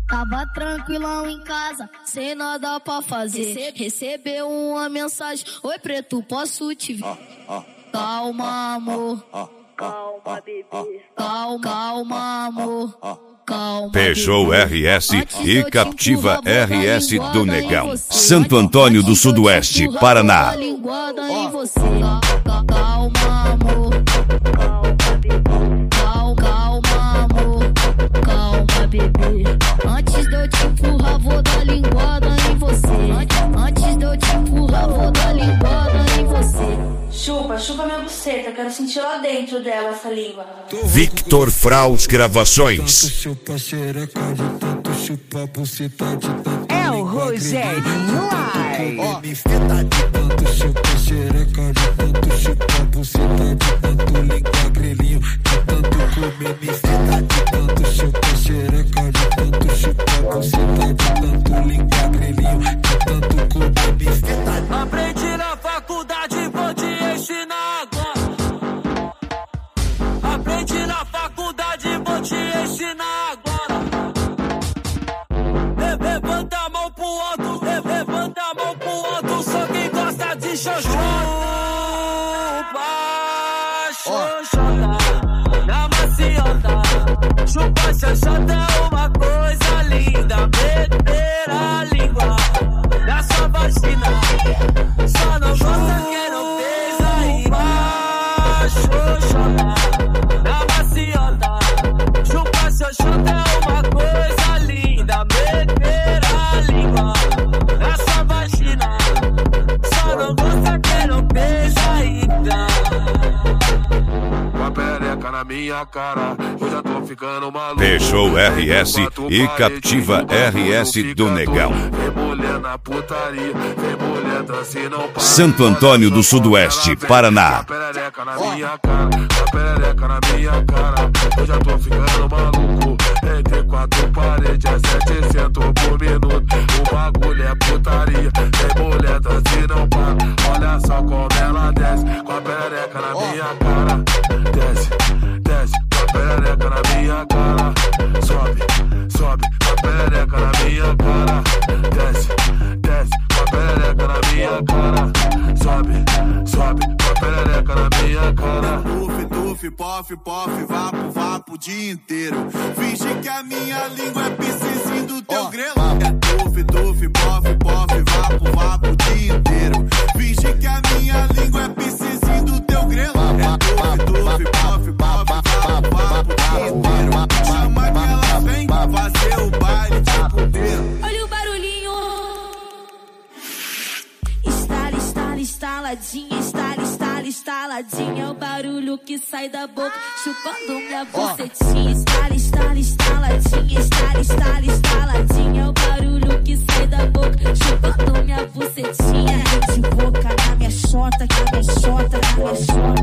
Tava tranquilão em casa, sem nada pra fazer. Recebeu uma mensagem: oi preto, posso te ver? Calma, amor. Calma, bebê. Calma, amor. Calma, Peugeot RS e Captiva RS do Negão, Santo Antônio do Sudoeste, Paraná. Calma, amor. Calma, amor. Calma, bebê. Antes de eu te empurrar, vou dar linguada em você. Antes de eu te empurrar, vou dar linguada em você. Chupa minha buceta, quero sentir lá dentro dela essa língua. Victor Fraus Gravações. É o Rogerinho Ai. Me feta de tanto chupa xereca, de tanto chupa buceta, de tanto ligar grelhinho, de tanto comer. Me feta de tanto chupa xereca, de tanto chupa buceta, de tanto ligar grelhinho, de tanto comer. Me feta de... Aprendi na faculdade, vou te ensinar agora. Aprendi na faculdade, vou te ensinar agora. Levanta a mão pro alto, levanta a mão pro alto, só quem gosta de xoxota. Xoxota, na maciota. Chupa xoxota é uma coisa linda. Meter a língua na sua vagina. Só não gosta quem não fez aí. Xoxota, na maciota. Chupa xoxota é uma coisa linda. Meter a língua na sua vagina. Só não gosta quem não fez ainda. Com a perereca na minha cara, eu já tô ficando maluco. Peugeot RS e Captiva RS do Negão, Santo Antônio do Sudoeste, Paraná. Com a perereca na minha cara, com a perereca na minha cara, eu já tô ficando maluco. Entre quatro paredes é 700 por minuto. O bagulho é putaria, tem mulher se não para. Olha só como ela desce, com a perereca na minha cara. Desce, desce, com a perereca na minha cara. Sobe, sobe, com a perereca na minha cara. Desce, desce, com a perereca na minha cara. Sobe, sobe, com a perereca na minha cara. Tuf, pof, pof, vapo, vapo o dia inteiro. Finge que a minha língua é piscizinho do teu grelo. É tuf, tuf, pof, pof, vapo, vapo o dia inteiro. Finge que a minha língua é piscizinho do teu grelo. É tuf, tuf, pof, pof, vapo, vapo o dia inteiro. Chama que ela vem fazer o baile de puteiro. Olha o barulhinho. Estaladinha, estaladinha. É o barulho que sai da boca, chupando minha bucetinha. Estaladinha, estaladinha. É o barulho que sai da boca, chupando minha bucetinha. De boca na minha xota, na minha xota, na minha xota.